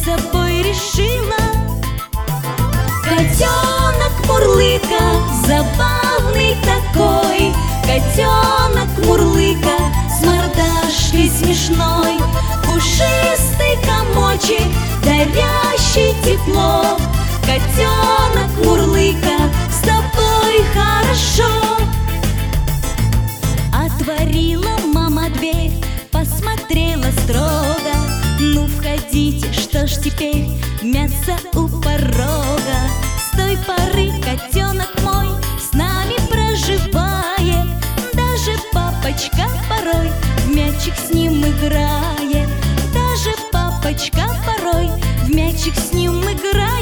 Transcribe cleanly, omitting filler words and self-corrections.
собой решила. Котенок Мурлыка, забавный такой, котенок Мурлыка с мордашкой смешной, пушистый комочек, дарящий тепло. Котенок Мурлыка, с тобой хорошо. Отворила мама дверь, посмотрела строго: ну входите, что ж теперь мясо у порога. С той поры котенок мой с нами проживает, даже папочка порой в мячик с ним играет, даже папочка порой в мячик с ним играет.